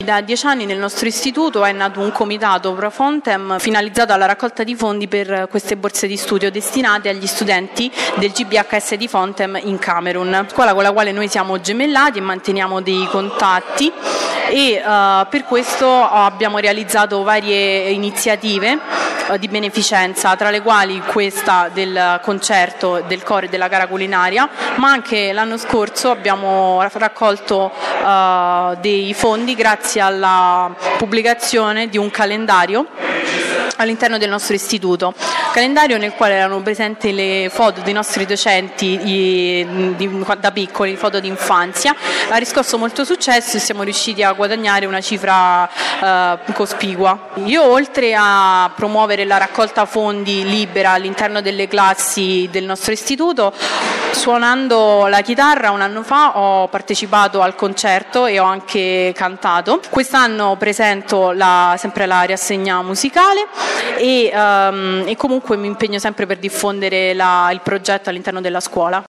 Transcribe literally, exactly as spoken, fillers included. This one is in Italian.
da dieci anni nel nostro istituto è nato un comitato Pro Fontem finalizzato alla raccolta di fondi per queste borse di studio destinate agli studenti del G B H S di Fontem in Camerun, scuola con la quale noi siamo gemellati e manteniamo dei contatti, e uh, per questo abbiamo realizzato varie iniziative uh, di beneficenza, tra le quali questa del concerto del coro e della gara culinaria, ma anche l'anno scorso abbiamo raccolto uh, dei fondi grazie alla pubblicazione di un calendario all'interno del nostro istituto, calendario nel quale erano presenti le foto dei nostri docenti di, di, da piccoli, foto di infanzia. Ha riscosso molto successo e siamo riusciti a guadagnare una cifra eh, cospicua. Io, oltre a promuovere la raccolta fondi libera all'interno delle classi del nostro istituto, suonando la chitarra un anno fa ho partecipato al concerto e ho anche cantato. Quest'anno presento la, sempre la rassegna musicale e, um, e comunque mi impegno sempre per diffondere la, il progetto all'interno della scuola.